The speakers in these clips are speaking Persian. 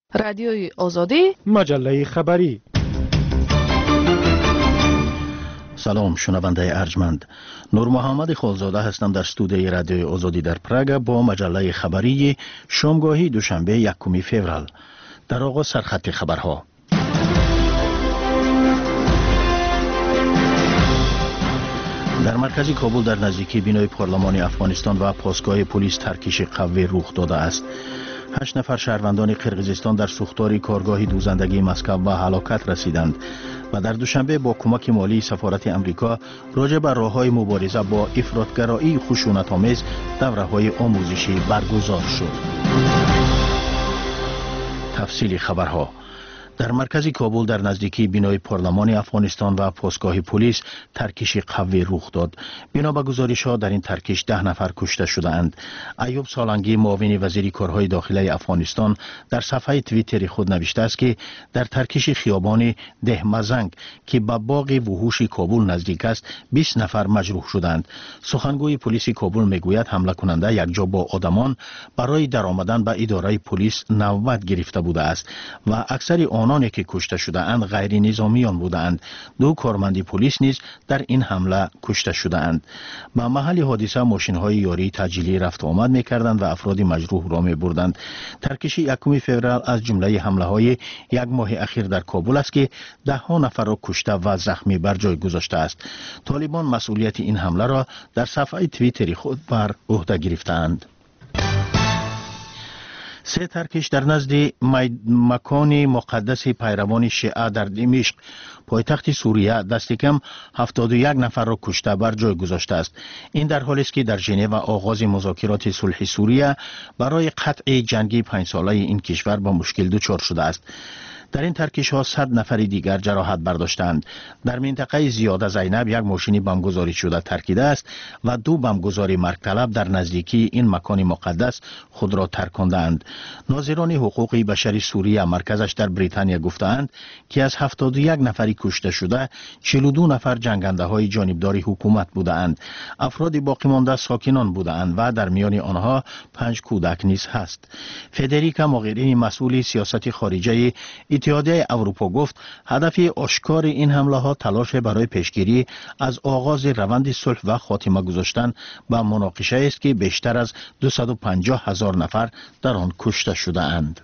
رادیوی آزادی، مجله خبری. سلام شنونده ارجمند، نور محمد خالزاده هستم در استودیوی رادیوی آزادی در پراگ با مجله خبری شامگاهی دوشنبه 1 فوریه. در آغاز سرخط خبرها. در مرکز کابل در نزدیکی بینای پارلمان افغانستان و پاسگاه پلیس ترکیش قوه رخ داده است. 8 نفر شهروندان قرقیزستان در سوختار کارگاه دوزندگی مسکو به هلاکت رسیدند و در دوشنبه با کمک مالی سفارت امریکا راجع بر راه‌های مبارزه با افراطگرایی خشونت‌آمیز دوره‌های آموزشی برگزار شد. تفصیل خبرها. در مرکز کابل در نزدیکی بینای پارلمان افغانستان و پاسگاه پلیس ترکیش قوی رخ داد. بنا به گزارش‌ها در این ترکیش 10 نفر کشته شدند. ایوب سالنگی معاون وزیر کارهای داخلی افغانستان در صفحه توییتر خود نوشته است که در ترکیش خیابان دهمزنگ که به باغ وحوش کابل نزدیک است 20 نفر مجروح شدند. سخنگوی پلیس کابل میگوید حمله کننده یک جا با آدمان برای درآمدن به اداره پلیس نوبت گرفته بوده است و اکثر آنانی که کشته شده اند غیر نظامیان بودند. 2 کارمند پلیس نیز در این حمله کشته شده اند. به محل حادثه ماشین‌های یاری تجلیلی رفت آمد می‌کردند و افراد مجروح را می‌بردند. ترکیش 1 فوریه از جمله حمله‌های یک ماه اخیر در کابل است که 10 نفر را کشته و زخمی بر جای گذاشته است. طالبان مسئولیت این حمله را در صفحه توییتر خود بر عهده گرفتند. 3 ترکیش در نزد مکان مقدس پیروان شیعه در دمشق پایتخت سوریه دست کم 71 نفر را کشته بر جای گذاشته است. این در حالی است که در ژنو آغاز مذاکرات صلح سوریه برای قطع جنگی 5 ساله این کشور با مشکل دچار شده است. در این ترکیش ها 100 نفر دیگر جراحت برداشتند. در منطقه زیاده زینب یک ماشین بمبگذاری شده ترکیده است و 2 بمبگذاری مرگ طلب در نزدیکی این مکان مقدس خود را ترکاندند. ناظران حقوق بشری سوریه مرکزش در بریتانیا گفتند که از 71 نفری کشته شده 42 نفر جنگنده های جانبدار حکومت بودند. افراد باقی مانده ساکنان بودند و در میان آنها 5 کودک نیز هست. فدریکا موغرینی مسئول سیاست خارجه اتحادیه اروپا گفت هدف آشکار این حمله ها تلاش برای پیشگیری از آغاز روند صلح و خاتمه گذاشتن به مناقشه است که بیشتر از 250,000 نفر در آن کشته شده اند.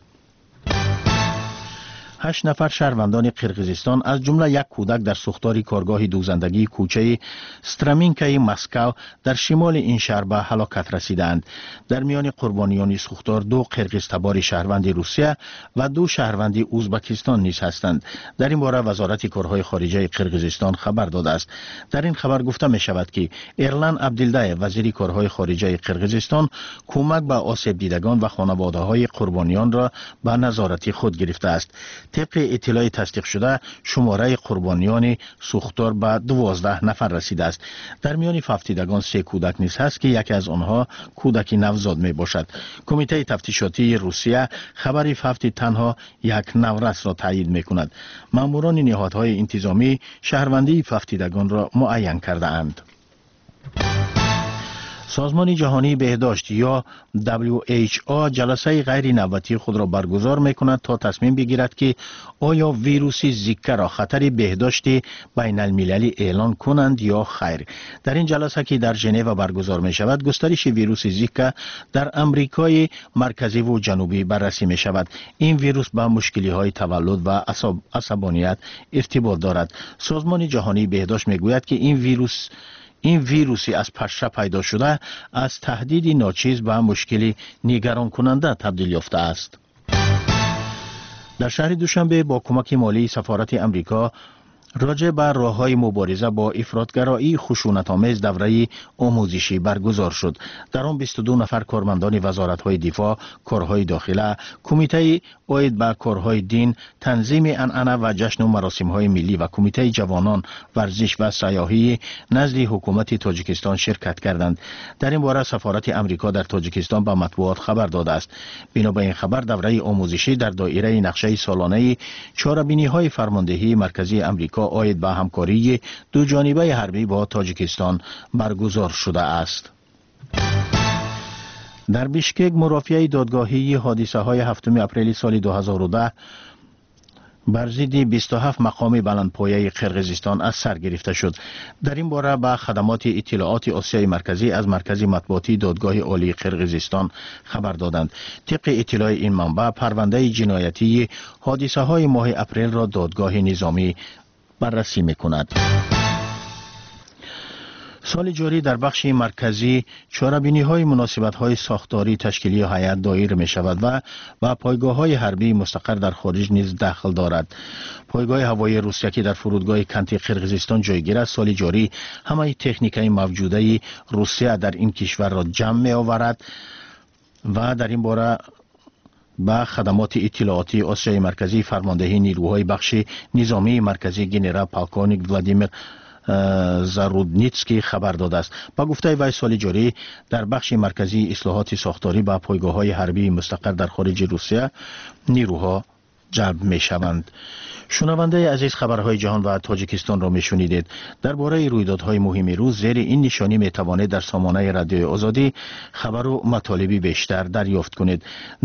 8 نفر شهروندان قرقیزستان از جمله یک کودک در سوختار کارگاه دوزندگی کوچه سترامینکای مسکو در شمال این شهر به هلاکت رسیدند. در میان قربانیان سوختار 2 قرقیز تبار شهروند روسیه و 2 شهروند ازبکستان نیز هستند. در این باره وزارت کارهای خارجه قرقیزستان خبر داده است. در این خبر گفته می شود که ایرلان عبدالله وزیر کارهای خارجه قرقیزستان کمک به آسیب دیدگان و خانواده های قربانیان را به نظارت خود گرفته است. طبق اطلاع تصدیق شده شماره قربانیان سوختار به 12 نفر رسیده است. در میان فوتیدگان 3 کودک نیز هست که یکی از آنها کودک نوزاد می باشد. کمیته تفتیشاتی روسیه خبر فوت تنها یک نورس را تایید می کند. ماموران نهادهای انتظامی شهروندی فوتیدگان را معین کرده اند. سازمان جهانی بهداشت یا WHO جلسه غیر نوبتی خود را برگزار می‌کند تا تصمیم بگیرد که آیا ویروس زیکا را خطر بهداشت بین المللی اعلان کنند یا خیر. در این جلسه که در ژنو برگزار می شود گسترش ویروس زیکا در امریکای مرکزی و جنوبی بررسی می شود. این ویروس با مشکلی های تولد و عصبانیت ارتباط دارد. سازمان جهانی بهداشت میگوید که این ویروسی از پشه پیدا شده از تهدیدی ناچیز به مشکلی نگران کننده تبدیل یافته است. در شهر دوشنبه با کمک مالی سفارت امریکا راجع بر راه‌های مبارزه با افراطگرایی خشونت‌آمیز دوره آموزشی برگزار شد. در آن 22 نفر کارمندان وزارت‌های دفاع، کارهای داخله، کمیته عاید به کارهای دین، تنظیم عنعنه و جشن و مراسم‌های ملی و کمیته جوانان، ورزش و سیاحی نزد حکومت تاجیکستان شرکت کردند. در این باره سفارت امریکا در تاجیکستان به مطبوعات خبر داده است. بنا به این خبر دوره آموزشی در دایره نقشه سالانه چاره‌بینی‌های فرماندهی مرکزی امریکا عاید به همکاری 2 جانبه حربی با تاجیکستان برگزار شده است. در بیشکک مرافعه دادگاهی حادثه های 7 اپریل سال 2010 بر ضد 27 مقام بلندپایه قرقیزستان از سر گرفته شد. در این باره به خدمات اطلاعات آسیای مرکزی از مرکز مطبوعاتی دادگاه عالی قرقیزستان خبر دادند. طبق اطلاع این منبع پرونده جنایتی حادثه های ماه اپریل را دادگاه نظامی بررسی می‌کند. سال جاری در بخش مرکزی چاره‌بینی‌های مناسبت‌های ساختاری تشکیلی هیئت دایر می‌شود و با پایگاه‌های حربی مستقر در خارج نیز دخل دارد. پایگاه هوایی روسیه که در فرودگاه کنتی قرقیزستان جایگیر است، سال جاری همه تکنیک‌های موجوده روسیه در این کشور را جمع می‌آورد و در این باره با خدمات اطلاعاتی آسیای مرکزی فرماندهی نیروهای بخش نظامی مرکزی گنرال پالکونیک ولادیمیر زارودنیتسکی خبر داده است. با گفته وی سال جاری در بخش مرکزی اصلاحات ساختاری با پایگاه‌های حربی مستقر در خارج روسیه نیروها جلب می‌شوند. شنونده عزیز، خبرهای جهان و تاجیکستان را می‌شنیدید. درباره رویدادهای مهم روز زیر این نشانی می‌توانید در سامانه رادیوی آزادی خبر و مطالبی بیشتر دریافت کنید.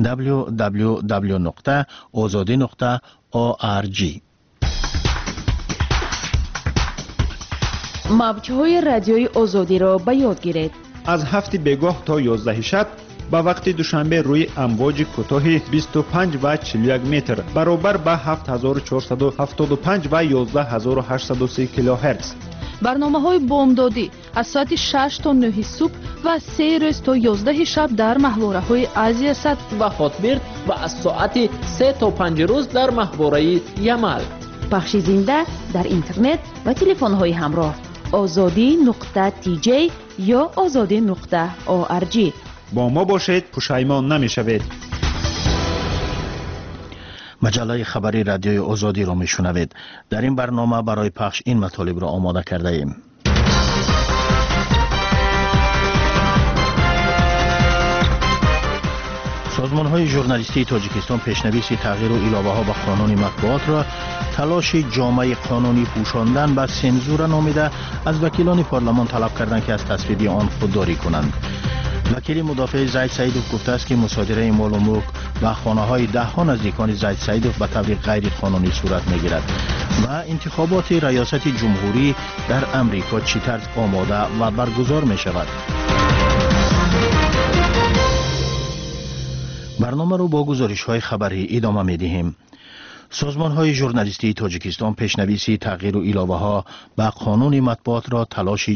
www.azadi.org. موج‌های رادیوی آزادی را به یاد گیرید. از 7 بگاه تا 11 شب با وقت دوشنبه روی امواج کوتاه 25 و 41 متر برابر با 7475 و 11803 کیلوهرتز. برنامه‌های بامدادی از ساعت 6 تا 9 صبح و 3 روز تا 11 شب در محوره‌های آسیا سد و خاطبرد و از ساعت 3 تا 5 روز در محوره یمل. پخش زنده در اینترنت و تلفن‌های همراه azadi.tj یا azadi.org. با ما باشید، پشیمان نمی‌شوید. مجله خبری رادیوی آزادی را میشنوید. در این برنامه برای پخش این مطالب را آماده کرده ایم. سازمان‌های ژورنالیستی تاجیکستان پیشنویس تغییر و علاوه‌ها به قانون مطبوعات را تلاش جامعه قانونی پوشاندن به سنزور نامیده از وکیلان پارلمان طلب کردند که از تصویب آن خودداری کنند. وکیل مدافع زید سعیدوف گفته است که مصادره مال و ملک و خانه‌های ده‌ها نزدیکان زید سعیدوف به طور غیر قانونی صورت می‌گیرد و انتخابات ریاست جمهوری در امریکا چه طرز آماده و برگزار می‌شود. برنامه رو با گزارش‌های خبری ادامه می‌دهیم. سازمان‌های ژورنالیستی تاجیکستان پیشنویس تغییر و علاوه‌ها به قانون مطبوعات را تلاش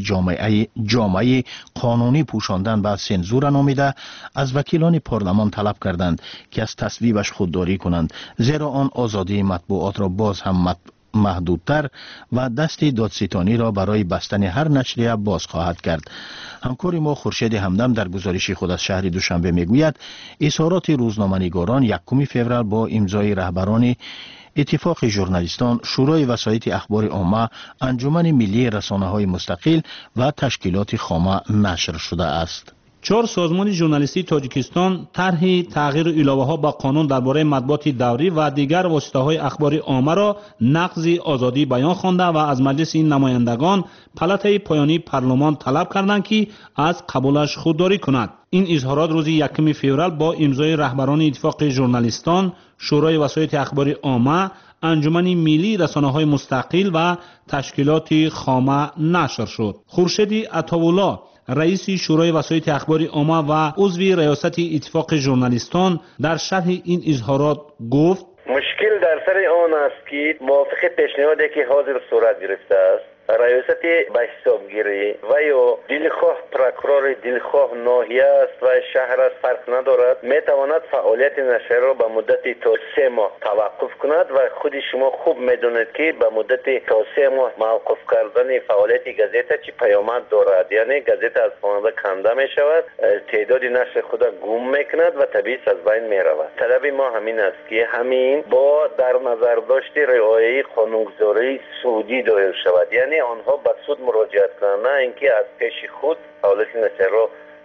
جامعه قانونی پوشاندن به سنزور نامیده از وکیلان پارلمان طلب کردند که از تصویبش خودداری کنند، زیرا آن آزادی مطبوعات را باز هم محدودتر و دست دادستانی را برای بستن هر نشریه باز خواهد کرد. همکار ما خورشید همدم در گزارش خود از شهر دوشنبه میگوید اظهارات روزنامه‌نگاران 1 فوریه با امضای رهبران اتفاق ژورنالیستان، شورای وسایط اخبار عامه، انجمن ملی رسانه‌های مستقل و تشکیلات خامه نشر شده است. 4 سازمان ژورنالیستی تاجیکستان طرح تغییر علاوه‌ها با قانون درباره مطبوعات دوری و دیگر واسطه‌های اخباری عامه را نقض آزادی بیان خوانده و از مجلس این نمایندگان پلاته پایانی پارلمان طلب کردند که از قبولش خودداری کند. این اظهارات روز 1 فوریه با امضای رهبران اتفاق ژورنالیستان، شورای وسایط اخباری عامه، انجمن ملی رسانه‌های مستقل و تشکیلات خامه نشر شد. خورشید عطاالله رئیس شورای وسایط اخباری عامه و عضو ریاست اتفاق ژورنالیستان در شرح این اظهارات گفت: مشکل در سر آن است که موافق پیشنهادی که حاضر صورت گرفته است، ریاست به حسابگیری و یا دلخواه پروکورور دلخواه ناحیه است و شهر است فرق ندارد، میتواند فعالیت نشر را به مدت تا 3 ماه توقف کند و خود شما خوب میدونید که به مدت تا 3 ماه موقف کردن فعالیت گازیته چی پیامد دارد. یعنی گازیته از خواننده کنده می شود، تعداد نشر خود گم میکند و طبیعی از بین می رود. طلب ما همین است که همین با در نظر داشت رعایت قانونگذاری سعودی دایر شود، یعنی آنها به سود مراجعت کنند، نه اینکه از پیش خود فعالیت نشر را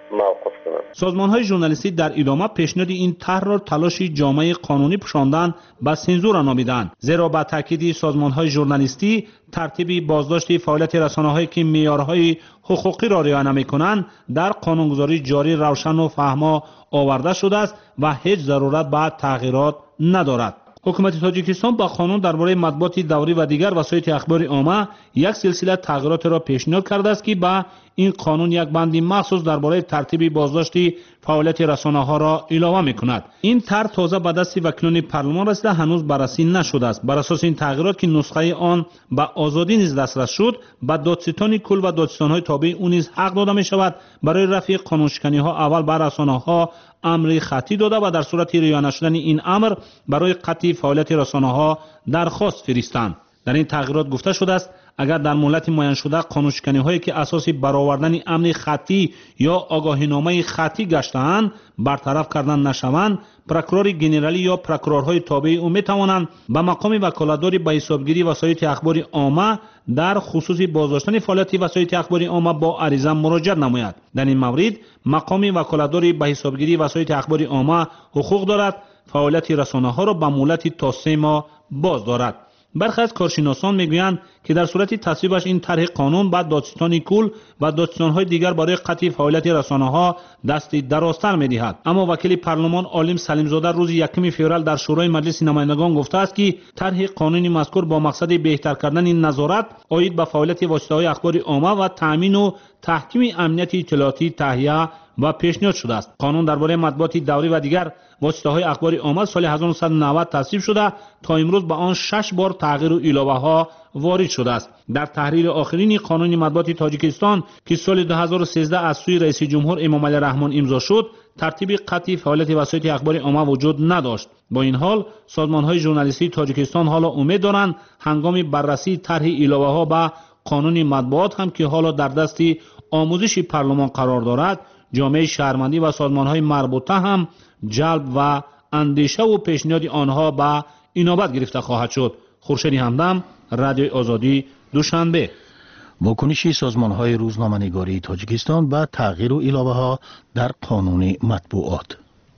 موقف کنند. سازمان‌های ژورنالیستی در ادامه پیشنهاد این طرح را تلاشی جامعه قانونی پوشاندن به سانسور نامیدند، زیرا با تاکید سازمان‌های ژورنالیستی ترتیب بازداشت فعالیت رسانه‌هایی که معیارهای حقوقی را رعایت نمی‌کنند در قانونگذاری جاری روشن و فهما آورده شده است و هیچ ضرورت به تغییرات ندارد. حکومت تاجیکستان با قانون درباره مطبوعات دوری و دیگر وسایل اخباری عامه یک سلسله تغییرات را پیشنهاد کرده است که با این قانون یک بندی مخصوص درباره ترتیب بازداشت فعالیت رسانه‌ها را اعلام می‌کند. این طرح تازه به دست وکیلان پارلمان رسیده، هنوز بررسی نشده است. بر اساس این تغییرات که نسخه آن به آزادی نیز دسترس شد، به دادستان کل و دادستان‌های تابع او نیز حق داده می‌شود برای رفع قانونشکنی‌ها اول بر رسانه‌ها امر خطی داده و در صورت رعایت نشدن این امر برای قطع فعالیت رسانه‌ها درخواست فرستند. در این تغییرات گفته شده است اگر در مهلت معین شده قانونشکنی‌هایی که اساس برآوردن امر خطی یا آگاهینامه خطی گشته‌اند برطرف کردن نشوند، پروکورور ژنرالی یا پروکورورهای تابع او می‌توانند به مقام وکالتداری به حسابگیری وسایل اخباری عامه در خصوص بازداشتن فعالیت وسایل اخباری عامه با عریضه مراجعه نماید. در این مورد مقام وکالتداری به حسابگیری وسایل اخباری عامه حقوق دارد فعالیت رسانه‌ها را به مهلت تا 3 ماه باز دارد. برخی از کارشناسان میگویند که در صورت تصویبش این طرح قانون بعد دادستان کل و دادستان‌های دیگر برای قطع فعالیت رسانه‌ها دست درازتر می‌دهد. اما وکیل پارلمان عالم سلیم زاده روز 1 فوریه در شورای مجلس نمایندگان گفته است که طرح قانونی مذکور با مقصد بهتر کردن این نظارت عاید به فعالیت واسطه‌های اخباری عامه و تأمین و تحکیم امنیت اطلاعاتی تهیه و پیشنهاد شده است. قانون درباره مطبوعات دوری و دیگر واسطه‌های اخباری عامه سال 1990 تصویب شده، تا امروز به آن 6 بار تغییر و علاوه‌ها وارد شده است. در تحریر آخرین قانون مطبوعات تاجیکستان که سال 2013 از سوی رئیس جمهور امامعلی رحمان امضا شد، ترتیب قطعی فعالیت وسایل اخباری عامه وجود نداشت. با این حال سازمان‌های ژورنالیستی تاجیکستان حالا امید دارند هنگام بررسی طرح علاوه‌ها به قانون مطبوعات هم که حالا در دست آموزش پارلمان قرار دارد، جامعه شهروندی و سازمان‌های مربوطه هم جلب و اندیشه و پیشنهاد آنها به اینابت گرفته خواهد شد. خورشید همدم، رادیو آزادی، دوشنبه. واکنش سازمان‌های روزنامه‌نگاری تاجیکستان به تغییر و علاوه‌ها در قانون مطبوعات.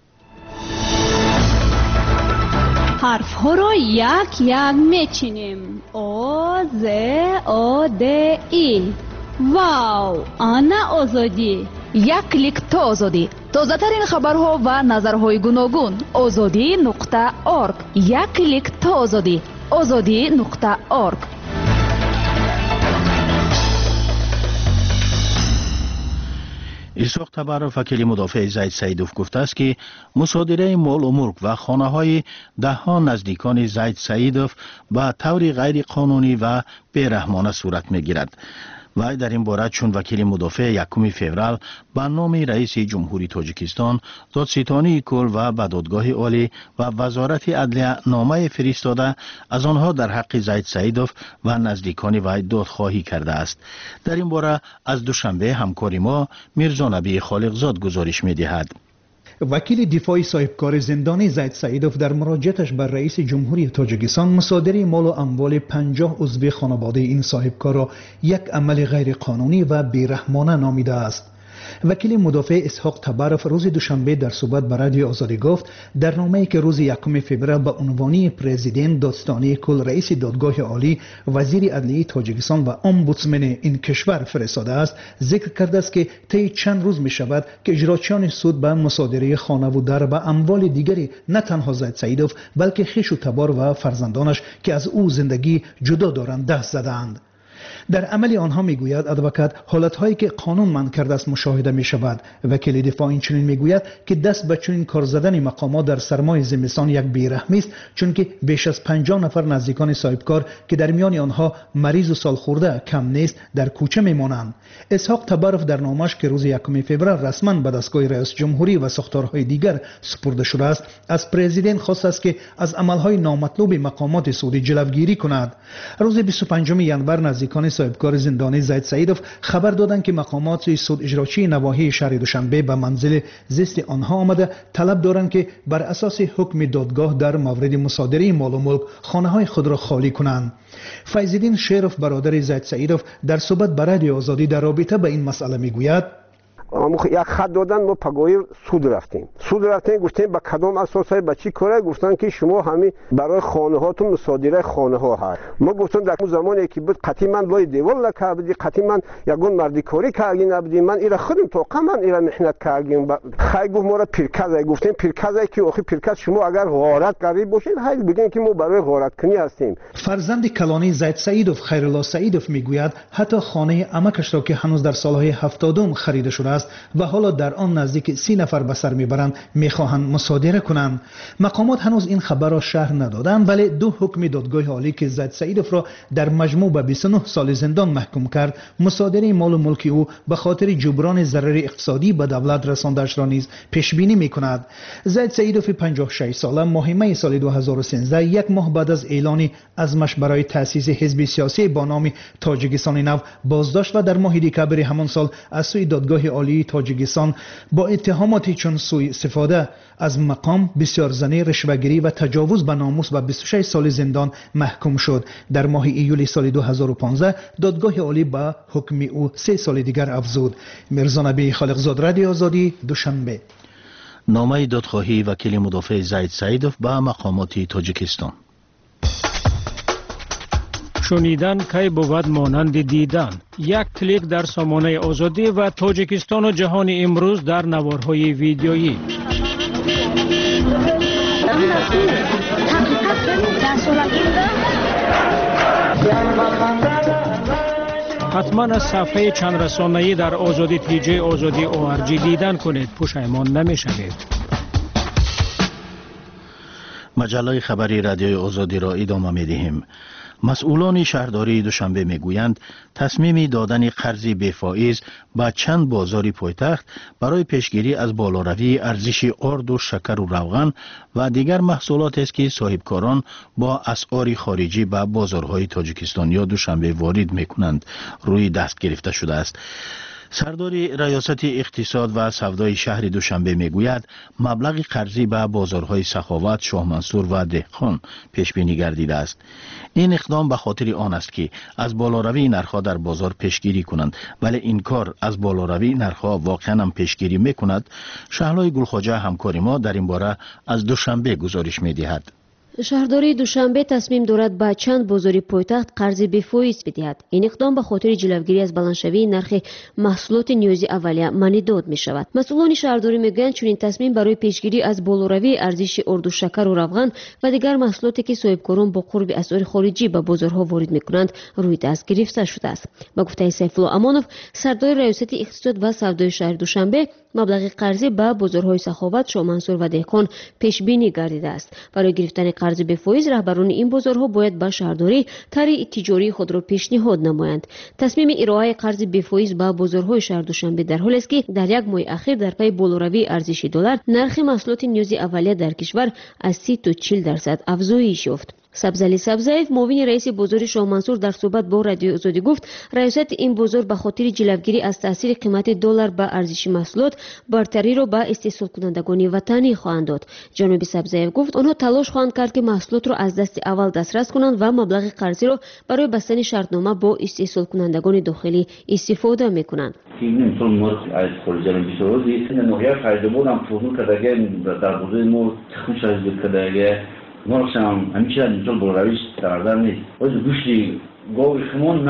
حرف‌ها را یک یک میچینیم. آ ز آ د ای. واو، آنا آزادی. یک کلیک تا آزادی. تازه‌ترین خبرها و نظرهای گوناگون. azadi.org. یک کلیک تا آزادی. azadi.org. اسحاق تبرف وکیل مدافع زید سعیدوف گفته است که مصادره مال و ملک و خانه‌های ده‌ها نزدیکان زید سعیدوف به طور غیر قانونی و بی‌رحمانه صورت می‌گیرد. و در این باره چون وکیل مدافع 1 فوریه به نام رئیس جمهوری تاجیکستان، دادستانی کل و به دادگاه عالی و وزارت عدلیه نامه فرستاده از آنها در حق زید سعیدوف و نزدیکان وی دادخواهی کرده است. در این باره از دوشنبه همکار ما میرزا نبی خالقزاد گزارش می‌دهد. وکیل دفاعی صاحبکار زندانی زید سعیدوف در مراجعتش بر رئیس جمهوری تاجیکستان مصادره مال و اموال 50 عضو خانواده این صاحبکار را یک عمل غیر قانونی و بی‌رحمانه نامیده است. وکیل مدافع اسحاق تبرف روز دوشنبه در صحبت با رادیو آزادی گفت در نامه‌ای که روز 1 فوریه به عنوان پرزیدنت دادستانی کل، رئیس دادگاه عالی، وزیر عدلیه تاجیکستان و امبودسمن این کشور فرستاده است، ذکر کرده است که طی چند روز می شود که اجراچیان سود به مصادره خانه و در و اموال دیگری نه تنها زید سعیدوف بلکه خویش و تبار و فرزندانش که از او زندگی جدا دارند دست زدند. در عمل آنها میگوید ادوکات حالت‌هایی که قانون منع کرده است مشاهده می‌شود. وکیل دفاع این چنین میگوید که دست به چنین کار زدن مقامات در سرمای زمستان یک بی‌رحمی است، چون که بیش از 50 نفر نزدیکان صاحبکار که در میان آنها مریض و سالخورده کم نیست در کوچه میمانند. اسحاق تبرف در نامش که روز 1 فوریه رسما به دستگاه رئیس جمهوری و ساختارهای دیگر سپرده شده است، از پرزیدنت خواست است که از عمل‌های نامطلوب مقامات سعودی جلوگیری کند. روز 25 ژانویه نزدیکان صاحبکار زندانی زید سعیدوف خبر دادند که مقامات سود اجراچی نواحی شهر دوشنبه به منزل زیست آنها آمده طلب دارند که بر اساس حکم دادگاه در مورد مصادره مال و ملک خانه‌های خود را خالی کنند. فیض‌الدین شریف برادر زید سعیدوف در صحبت با رادیو آزادی در رابطه با این مسئله میگوید یک خط دادن ما پگاهی سود رفتیم گفتیم با کدام اساسای با چی کاره گفتن که شما همین برای خانه هاتون مصادره خانه ها هست ما گفتم در اون زمانی که بود قطعی من لای دیوال نکردی قطعی من یگون مردی کاری کردی نبودی من ایرا خودم تو من ایرا محنت کردیم خی گفت ما را پیرکز گفتیم پیرکز که آخه پیرکز شما اگر غارت کردی باشید هی بگین که ما برای غارت کنی هستیم. فرزند کلانی زید سعیدوف خیرالله سعیدوف میگوید حتی خانه عمکش را که هنوز در سالهای 70 خریده شده است و حالا در آن نزدیک 30 نفر به سر میبرند میخواهند مصادره کنند. مقامات هنوز این خبر را شرح ندادند ولی 2 حکم دادگاه عالی که زید سعیدوف را در مجموع به 29 سال زندان محکوم کرد مصادره مال و ملک او به خاطر جبران ضرر اقتصادی به دولت رسانده‌اش را نیز پیش بینی میکند. زید سعیدوف 56 ساله ماه می سال 2013 یک ماه بعد از اعلان عزمش برای تأسیس حزب سیاسی با نام تاجیکستان نو بازداشت و در ماه دکامبر همان سال از سوی دادگاه عالی تاجیکستان با اتهاماتی چون سوء استفاده از مقام، بسیارزنی، رشوه‌گیری و تجاوز به ناموس و 26 سال زندان محکوم شد. در ماه ایول سال 2015 دادگاه عالی به حکم او 3 سال دیگر افزود. میرزا نبی خالقزاد، رادیو آزادی، دوشنبه. نامه دادخواهی وکیل مدافع زید سعیدوف به مقامات تاجیکستان. شنیدن کی بود مانند دیدن. یک کلیک در سامانه آزادی و تاجیکستان و جهان امروز در نوارهای ویدیویی. حتما از صفحه چند رسانه‌ای در آزادی تیجی آزادی ORG دیدن کنید، پشیمان نمی‌شوید. مجله خبری رادیوی آزادی را ادامه می‌دهیم. مسئولان شهرداری دوشنبه میگویند تصمیم دادن قرض بی‌فائز به چند بازار پایتخت برای پیشگیری از بالاروی ارزش آرد و شکر و روغن و دیگر محصولات است که صاحبکاران با اسعار خارجی به بازارهای تاجیکستان یا دوشنبه وارد میکنند روی دست گرفته شده است. سردار ریاست اقتصاد و سودای شهر دوشنبه میگوید مبلغ قرضی به بازارهای سخاوت، شاه منصور و دهقان پیش بینی گردیده است. این اقدام به خاطر آن است که از بالاروی نرخ‌ها در بازار پیشگیری کنند، ولی این کار از بالاروی نرخ‌ها واقعا هم پیشگیری میکند. شهلای گلخواجه همکار ما در این باره از دوشنبه گزارش میدهد. شهرداری دوشنبه تصمیم دارد با چند بازار پایتخت قرض بی‌فائز بدهد. این اقدام به خاطر جلوگیری از بلندشوی نرخ محصولات نیازی اولیه مانی داد می شود. مسئولان شهرداری میگویند چنین تصمیم برای پیشگیری از بالاروی ارزش آرد و شکر و روغن و دیگر محصولاتی که صاحبکاران با قرب اسعار خارجی به بازارها وارد میکنند روی دست گرفته شده است. با گفته سیفالله امانوف، سردار ریاست اقتصاد و سودای شهر دوشنبه، مبلغ قرضی به بازارهای سخاوت، شاه منصور و دهقان پیش بینی گردیده است. برای گرفتن قرض بی‌فائز رهبران این بازارها باید به شهرداری طرح تجاری خود را پیشنهاد نمایند. تصمیم ارائه قرض بی‌فائز به بازارهای شهر دوشنبه در حالی است که در یک ماه اخیر در پی بالاروی ارزش دلار نرخ محصولات نیازی اولیه در کشور از 30 تا 40% افزایش یافت. سبزعلی سبزاєв، معاون رئیس بازار شاه منصور، در صحبت با رادیو آزادی گفت ریاست این بازار به خاطر جلوگیری از تاثیر قیمت دلار به ارزش محصولات برتری را به استحصال کنندگان وطنی خواهند داد. جناب سبزاєв گفت آنها تلاش خواهند کرد که محصولات را از دست اول دسترس کنند و مبلغ قرضی را برای بستن شرطنامه با استحصال کنندگان داخلی استفاده میکنند. این امسال ما از خارجی بیشتر این نوعیت خریدمون هم فروش کردگی در بازار ما تخمش از کردگی ما هم همیشه اینطور بالارویش دردر نیست. باید گوشتی گاوی خمون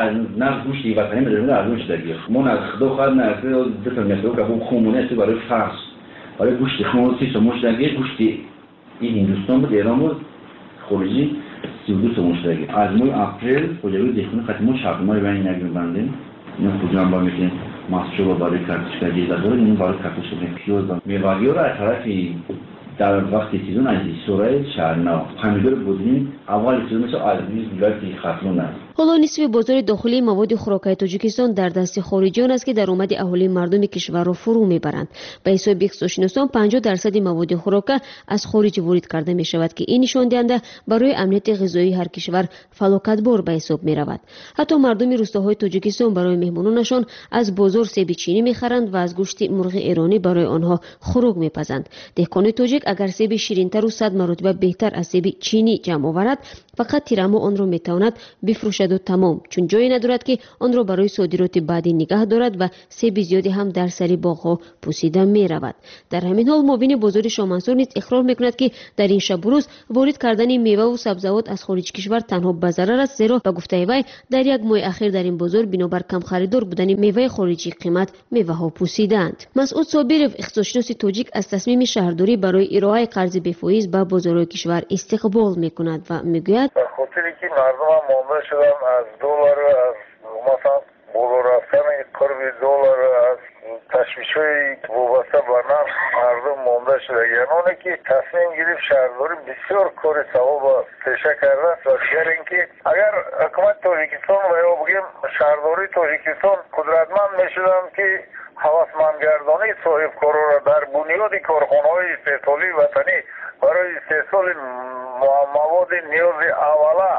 نرخ گوشتی وطنی میدونیم ارزش داریم. ما از خدا خواهد نرخ دفعه می‌کنیم که اون خمونه تو برای فرض برای گوشتی خمون 30 تومن داریم. گوشتی این هندوستان بود، ایران بود، خارجی 32 تومن داریم. از ماه اپریل کجایی دیگه خدمات شرطنامه بین نگیرندیم. اینو کجا با می‌کنیم محصول برای کارتش کردی داره این برای کارتش پیاز میوه‌ها را از طرفی در وقت سیزن از سوره شهرنو همینطور بودیم اول سیزن مثل آزمیز بلادی خاتون است. حالا نصف بازار داخلی مواد خوراکی تاجیکستان در دست خارجیان است که درآمد اهالی مردم کشور را فرو میبرند. به حساب اقتصادشناسان 50% مواد خوراکی از خارج وارد کرده می شود که این نشان دهنده برای امنیت غذایی هر کشور فلاکت بار به حساب می رود. حتی مردم روستاهای تاجیکستان برای مهمانانشان از بازار سیب چینی میخرند و از گوشت مرغ ایرانی برای آنها خوراک میپزند. دهقان تاجیک اگر سیب شیرین‌تر و 100 مرتبه بهتر از سیب چینی جمع آورد فقط تیرامو آن را میتواند بفروشد و تمام، چون جایی ندارد که آن را برای صادرات بعدی نگاه دارد و سیب زیادی هم در سری باغ‌ها پوسیده میرود. در همین حال معاون بازار شامنصور نیز اقرار میکند که در این شب و روز وارد کردن میوه و سبزیجات از خارج کشور تنها به ضرر است، زیرا به گفته وی در یک ماه اخیر در این بازار بنابر کم خریدار بودن میوه خارجی قیمت میوه ها پوسیدند. مسعود صابرов اقتصادشناس تاجیک از تصمیم شهرداری برای ارائه قرض بی‌فایز به بازارهای کشور استقبال میکند و میگوید به خاطری که مردم هم مانده شدن از دلار، از مثلا بالا رفتن قرب دلار، از تشویش‌های وابسته به نرخ مردم مانده شده. یعنی که تصمیم گرفت شهرداری بسیار کار ثواب پیشه کرده است و دیگر اینکه اگر حکومت تاجیکستان و یا بگیم شهرداری تاجیکستان قدرتمند میشدند که هوسمندگردانی صاحبکاران را در بنیاد کارخانه‌های استحصالی وطنی برای استحصال مواد نیاز اوله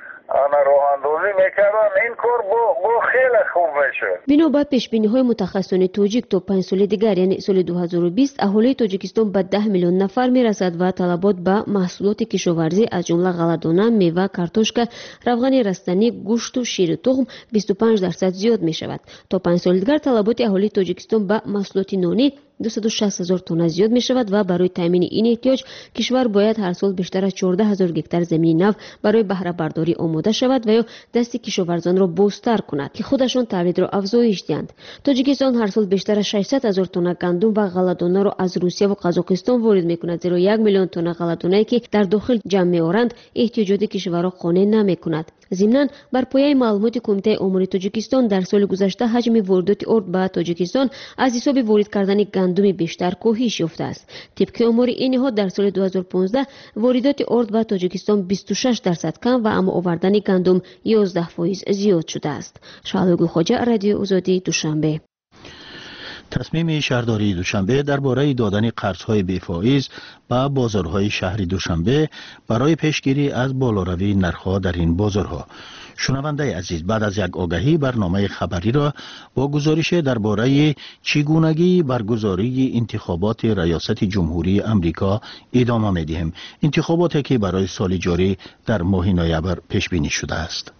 راه اندازی میکردن، این کار با خیلی خوب میشه. بنابر پیشبینی‌های متخصصان تاجیک تا 5 سال دیگر یعنی سال 2020 اهالی تاجیکستان به 10 میلیون نفر میرسد و طلبات به محصولات کشاورزی از جمله غله‌دانه، میوه، کارتوشکا، روغن رستنی، گوشت و شیر تخم 25% زیاد میشود. تا 5 سال دیگر طلبات اهالی تاجیکستان به محصولات نانی 260,000 تن زیاد می شود و برای تامین این احتیاج کشور باید هر سال بیشتر از 14,000 گکتار زمین نو برای بهره برداری آماده شود و یا دست کشاورزان را بازتر کند که خودشان تولید را افزایش دهند. تاجیکستان هر سال بیشتر از 600,000 تن گندم و غله‌دانه را از روسیه و قزاقستان وارد می کند، زیرا 1 میلیون تن غله‌دانه که در داخل جمع می آورند احتیاجات کشور را قانع نمی کند. ضمناً بر پایه معلومات کمیته امور تاجیکستان در سال گذشته حجم واردات ارد به تاجیکستان از حساب وارد کردن گندم بیشتر کاهش یافته است. طبق امور این نهاد در سال 2015 واردات ارد به تاجیکستان 26% کم و اما آوردن گندم 11% زیاد شده است. شعله خواجه، رادیو آزادی، دوشنبه. تصمیم شهرداری دوشنبه درباره دادن قرض‌های بی‌فایز به بازارهای شهر دوشنبه برای پیشگیری از بالاروی نرخ‌ها در این بازارها. شنونده عزیز، بعد از یک آگهی برنامه خبری را با گزارش درباره چگونگی برگزاری انتخابات ریاست جمهوری امریکا ادامه می‌دهیم. انتخاباتی که برای سال جاری در ماه نوامبر پیش بینی شده است.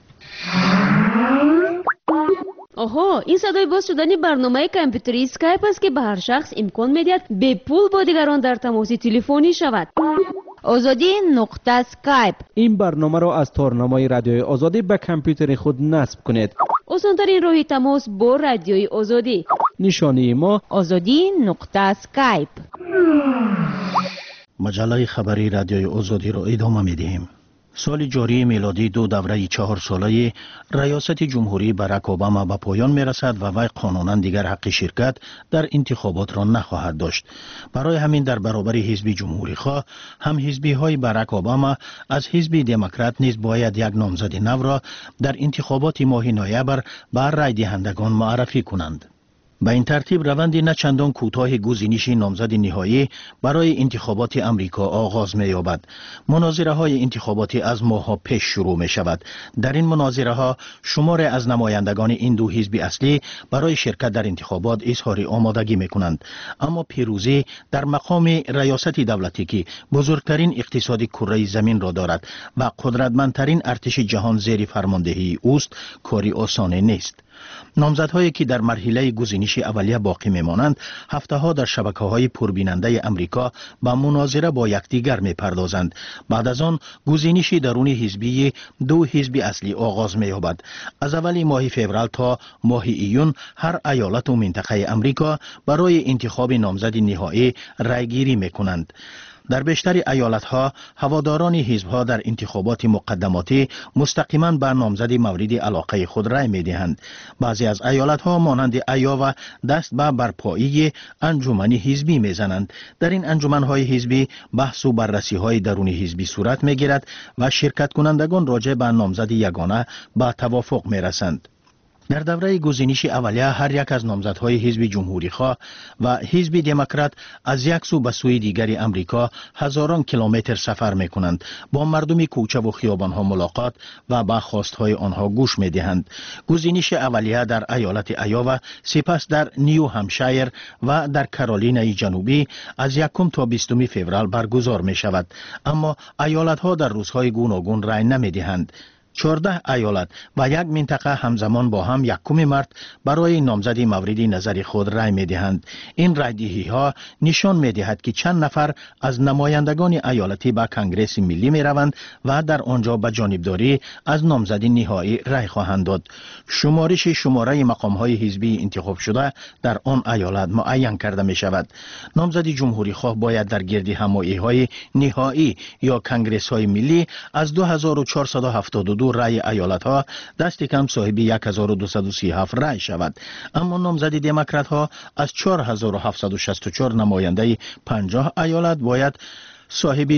آها، این صدای باز شدن برنامه کامپیوتری اسکایپ است که به هر شخص امکان می‌دهد به پول با دیگران در تماس تلفنی شود. آزادی نقطه اسکایپ. این برنامه را از تارنامه رادیوی آزادی به کامپیوتر خود نصب کنید. آسان‌ترین راه تماس با رادیوی آزادی. نشانی ما آزادی نقطه اسکایپ. مجله خبری رادیوی آزادی را ادامه می‌دهیم. سال جاری میلادی 2 دوره 4 ساله ریاست جمهوری باراک اوباما به پایان میرسد و وی قانونا دیگر حق شرکت در انتخابات را نخواهد داشت. برای همین در برابر حزب جمهوری خواه هم حزبی های باراک اوباما از حزب دموکرات نیز باید یک نامزد نو را در انتخابات ماه نوامبر بر رای دهندگان معرفی کنند. به این ترتیب روند نه چندان کوتاه گزینش نامزد نهایی برای انتخابات امریکا آغاز می یابد. مناظره های انتخاباتی از ماه‌ها پیش شروع می شود. در این مناظره ها شمار از نمایندگان این دو حزب اصلی برای شرکت در انتخابات اظهار آمادگی می کنند. اما پیروزی در مقام ریاست دولتی که بزرگترین اقتصاد کره زمین را دارد و قدرتمندترین ارتش جهان زیر فرماندهی اوست کاری آسان نیست. نامزدهایی که در مرحله گزینش اولیه باقی میمانند هفته‌ها در شبکه‌های پربیننده امریکا با مناظره با یکدیگر میپردازند. بعد از آن گزینش درون حزبی دو حزب اصلی آغاز می‌یابد. از اول ماه فوریه تا ماه ایون هر ایالت و منطقه امریکا برای انتخاب نامزد نهایی رایگیری می‌کنند. در بیشتر ایالت‌ها هواداران حزب‌ها در انتخابات مقدماتی مستقیما به نامزد مورد علاقه خود رای می‌دهند. بعضی از ایالت‌ها مانند ایاوا دست به برپایی انجمن حزبی می‌زنند. در این انجمن‌های حزبی بحث و بررسی‌های درون حزبی صورت می‌گیرد و شرکت کنندگان راجع به نامزد یگانه به توافق می‌رسند. در دوره گزینش اولیه هر یک از نامزدهای حزب جمهوری خواه و حزب دموکرات از یک سو به سوی دیگری امریکا هزاران کیلومتر سفر می کنند، با مردم کوچه و خیابان ها ملاقات و به خواستهای آنها گوش می دهند. گزینش اولیه در ایالت ایاوا، سپس در نیو همشایر و در کارولینای جنوبی از 1 تا 20 فوریه برگزار می شود، اما ایالت ها در روزهای گوناگون رای نمی دهند. 14 ایالت و یک منطقه همزمان با هم 1 مارس برای نامزد مورد نظر خود رای می دهند. این رایدهی ها نشان می دهد که چند نفر از نمایندگان ایالتی به کنگره ملی می روند و در آنجا به جانبداری از نامزد نهایی رای خواهند داد. شمارش شماره مقام های حزبی انتخاب شده در آن ایالت معین کرده می شود. نامزد جمهوری خواه باید در گرد همایی های نهایی یا کنگره های ملی از 2472 رای ایالت ها دست کم صاحب 1237 رای شود، اما نامزد دموکرات ها از 4764 نماینده 50 ایالت باید صاحب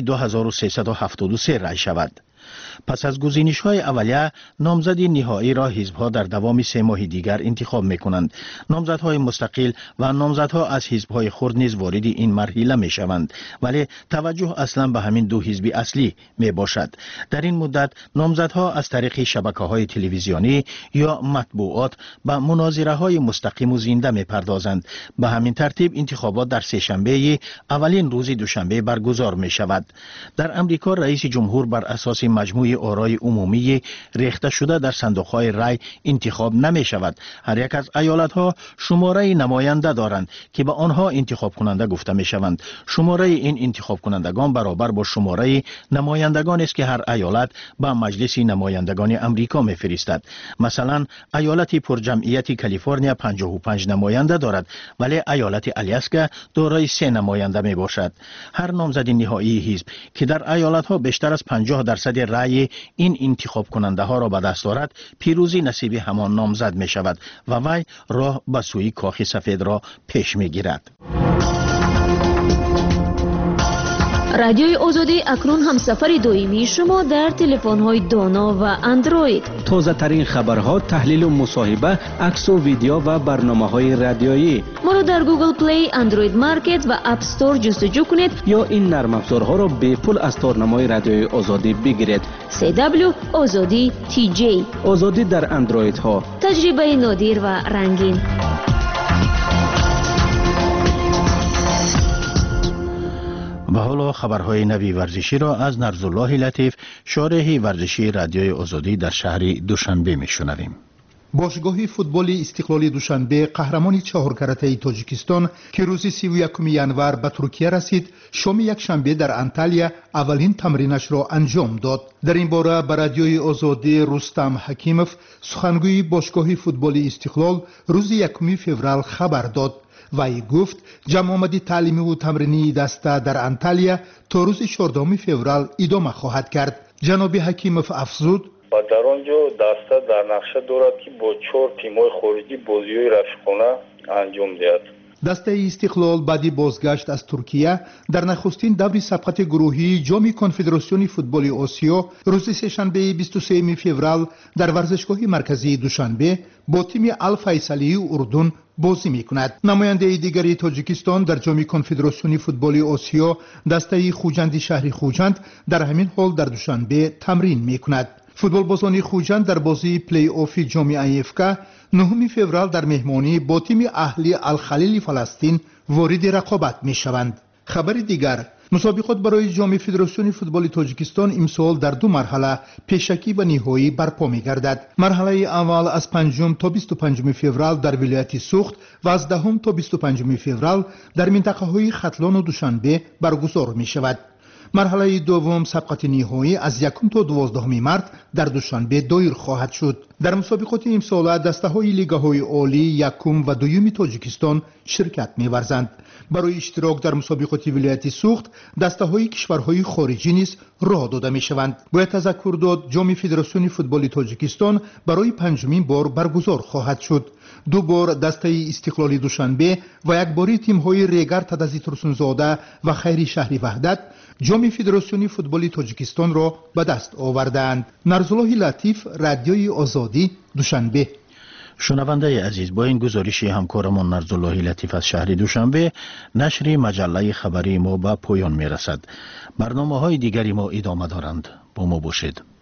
2373 رای شود. پس از گزینش های اولیه، نامزد نهایی را حزب ها در دوام 3 ماه دیگر انتخاب می کنند. نامزدهای مستقل و نامزدها از حزب های خرد نیز وارد این مرحله می شوند، ولی توجه اصلا به همین 2 حزب اصلی می باشد. در این مدت نامزدها از طریق شبکه های تلویزیونی یا مطبوعات به مناظره های مستقیم و زنده می پردازند. به همین ترتیب انتخابات در سه‌شنبه اولین روز دوشنبه برگزار می شود. در امریکا رئیس جمهور بر اساس مجموع آرای عمومی ریخته شده در صندوق‌های رای انتخاب نمی شود. هر یک از ایالت‌ها شماره نماینده دارند که به آنها انتخاب کننده گفته می شوند. شماره این انتخاب کنندگان برابر با شماره نمایندگان است که هر ایالت به مجلس نمایندگان امریکا می فرستد. مثلا ایالت پرجمعیت کالیفرنیا 55 نماینده دارد، ولی ایالت آلاسکا دارای 3 نماینده می باشد. هر نامزد نهایی حزب که در ایالت‌ها بیشتر از 50% رای این انتخاب کننده ها را به دست دارد، پیروزی نصیب همان نامزد می شود و وی راه به سوی کاخ سفید را پیش می گیرد. رادیوی آزادی اکنون هم سفر دائمی شما در تلفن‌های دانا و اندروید. تازه ترین خبرها، تحلیل و مصاحبه، عکس و ویدیو و برنامه‌های رادیویی. ما را در گوگل پلی، اندروید مارکت و اپ استور جستجو کنید یا این نرم افزارها را به پول از تارنمای رادیوی آزادی بگیرید. CW آزادی TJ. آزادی در اندروید ها. تجربه نادر و رنگین. و حالا خبرهای نوی ورزشی را از نرزالله لطیف، شارح ورزشی رادیوی آزادی در شهر دوشنبه میشنویم. باشگاه فوتبال استقلال دوشنبه قهرمان 4 کرته تاجیکستان که روز 31 ینور به ترکیه رسید، شام یک شنبه در انتالیا اولین تمرینش را انجام داد. در این باره به رادیوی آزادی رستم حکیموف، سخنگوی باشگاه فوتبال استقلال، روز 1 فوریه خبر داد. وی گفت جمع آمدی تعلیمی و تمرینی دسته در انتالیا تا روز 14 فوریه ادامه خواهد کرد. جناب حکیموف افزود: و در آنجا دسته در نقشه دارد که با 4 تیم‌های خارجی بازی‌های رفیقانه انجام دهد. دسته استقلال بعدی بازگشت از ترکیه در نخستین دور سبقت گروهی جام کنفدراسیون فوتبال آسیا روز سه‌شنبه 23 فوریه در ورزشگاه مرکزی دوشنبه با تیم الفیصلی اردن بازی می‌کند. نماینده دیگری تاجیکستان در جام کنفدراسیون فوتبال آسیا، دسته خوجند شهر خوجند، در همین حال در دوشنبه تمرین می‌کند. فوتبال بازان خوجند در بازی پلی آف جام ایفکا 9 فوریه در مهمانی با تیم اهلی الخلیل فلسطین وارد رقابت می‌شوند. خبر دیگر، مسابقات برای جام فدراسیون فوتبال تاجیکستان امسال در 2 مرحله پیشکی و نهایی برپا می‌گردد. مرحله اول از 5 تا 25 فوریه در ولایت سوخت و از 10 تا 25 فوریه در منطقه‌های ختلان و دوشنبه برگزار می‌شود. مرحله دوم سبقت نهایی از 1 تا 12 مارس در دوشنبه دایر خواهد شد. در مسابقات امسال دسته‌های لیگ‌های عالی 1 و 2 تاجیکستان شرکت می‌ورزند. برای اشتراک در مسابقات ولایت سوخت دسته‌های کشورهای خارجی نیز راه داده می‌شوند. باید تذکر داد جام فدراسیون فوتبال تاجیکستان برای 5مین بار برگزار خواهد شد. 2 بار دسته استقلال دوشنبه و 1 باری تیم‌های ریگر تدزی ترسونزاده و خیری شهری وحدت جام فدراسیون فوتبال تاجیکستان را به دست آوردند. نرزالله لطیف، رادیوی آزادی، دوشنبه. شنونده عزیز، با این گزارش همکارمان نرزالله لطیف از شهر دوشنبه نشر مجله خبری ما به پایان می رسد. برنامه های دیگری ما ادامه دارند. با ما باشید.